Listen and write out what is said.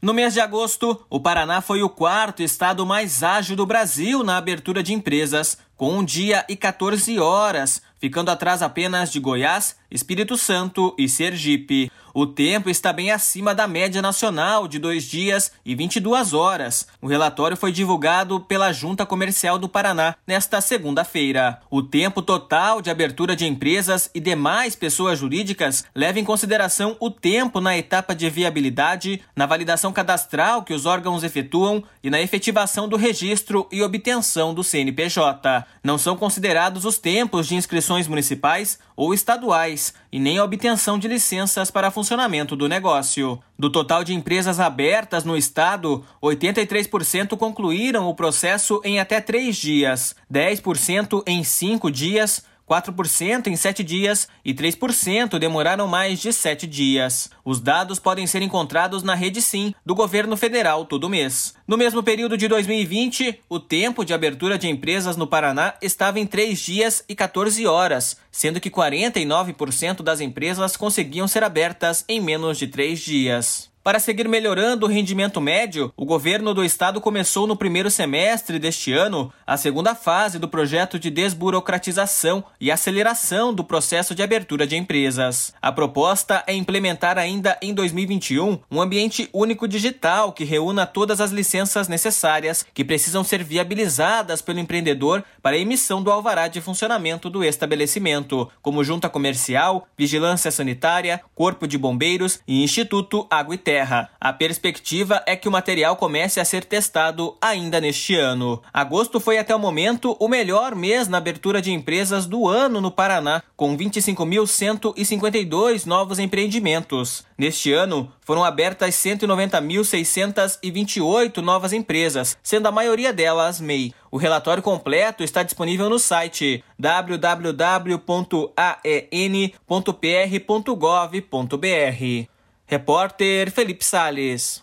No mês de agosto, o Paraná foi o quarto estado mais ágil do Brasil na abertura de empresas, com 1 dia e 14 horas, ficando atrás apenas de Goiás, Espírito Santo e Sergipe. O tempo está bem acima da média nacional de 2 dias e 22 horas. O relatório foi divulgado pela Junta Comercial do Paraná nesta segunda-feira. O tempo total de abertura de empresas e demais pessoas jurídicas leva em consideração o tempo na etapa de viabilidade, na validação cadastral que os órgãos efetuam e na efetivação do registro e obtenção do CNPJ. Não são considerados os tempos de inscrições municipais ou estaduais e nem a obtenção de licenças para funcionamento do negócio. Do total de empresas abertas no estado, 83% concluíram o processo em até 3 dias, 10% em 5 dias, 4% em 7 dias e 3% demoraram mais de 7 dias. Os dados podem ser encontrados na Rede Sim, do governo federal todo mês. No mesmo período de 2020, o tempo de abertura de empresas no Paraná estava em 3 dias e 14 horas, sendo que 49% das empresas conseguiam ser abertas em menos de 3 dias. Para seguir melhorando o rendimento médio, o governo do estado começou no primeiro semestre deste ano a segunda fase do projeto de desburocratização e aceleração do processo de abertura de empresas. A proposta é implementar ainda em 2021 um ambiente único digital que reúna todas as licenças necessárias que precisam ser viabilizadas pelo empreendedor para a emissão do alvará de funcionamento do estabelecimento, como junta comercial, vigilância sanitária, corpo de bombeiros e Instituto Água e Terra. A perspectiva é que o material comece a ser testado ainda neste ano. Agosto foi até o momento o melhor mês na abertura de empresas do ano no Paraná, com 25.152 novos empreendimentos. Neste ano, foram abertas 190.628 novas empresas, sendo a maioria delas MEI. O relatório completo está disponível no site www.aen.pr.gov.br. Repórter Felipe Salles.